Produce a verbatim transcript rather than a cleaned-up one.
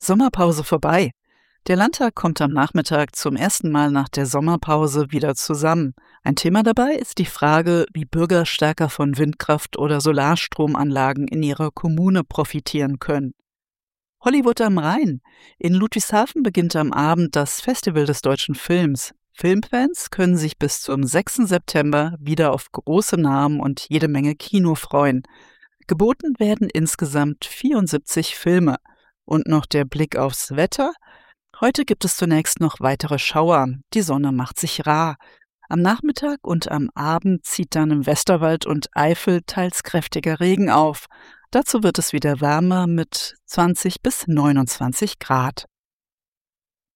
Sommerpause vorbei. Der Landtag kommt am Nachmittag zum ersten Mal nach der Sommerpause wieder zusammen. Ein Thema dabei ist die Frage, wie Bürger stärker von Windkraft- oder Solarstromanlagen in ihrer Kommune profitieren können. Hollywood am Rhein. In Ludwigshafen beginnt am Abend das Festival des deutschen Films. Filmfans können sich bis zum sechsten September wieder auf große Namen und jede Menge Kino freuen. Geboten werden insgesamt vierundsiebzig Filme. Und noch der Blick aufs Wetter. Heute gibt es zunächst noch weitere Schauer. Die Sonne macht sich rar. Am Nachmittag und am Abend zieht dann im Westerwald und Eifel teils kräftiger Regen auf. Dazu wird es wieder wärmer mit zwanzig bis neunundzwanzig Grad.